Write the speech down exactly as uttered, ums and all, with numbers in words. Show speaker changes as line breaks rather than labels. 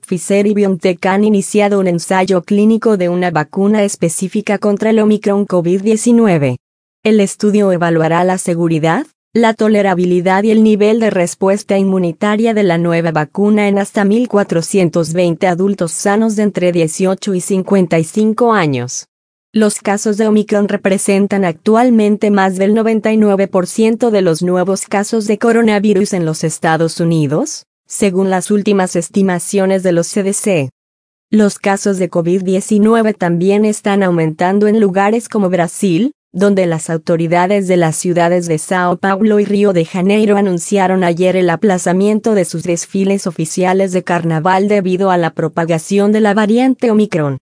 Pfizer y BioNTech han iniciado un ensayo clínico de una vacuna específica contra el Omicron COVID diecinueve. El estudio evaluará la seguridad, la tolerabilidad y el nivel de respuesta inmunitaria de la nueva vacuna en hasta mil cuatrocientos veinte adultos sanos de entre dieciocho y cincuenta y cinco años. Los casos de Omicron representan actualmente más del noventa y nueve por ciento de los nuevos casos de coronavirus en los Estados Unidos, según las últimas estimaciones de los C D C. Los casos de COVID diecinueve también están aumentando en lugares como Brasil, donde las autoridades de las ciudades de Sao Paulo y Río de Janeiro anunciaron ayer el aplazamiento de sus desfiles oficiales de carnaval debido a la propagación de la variante Omicron.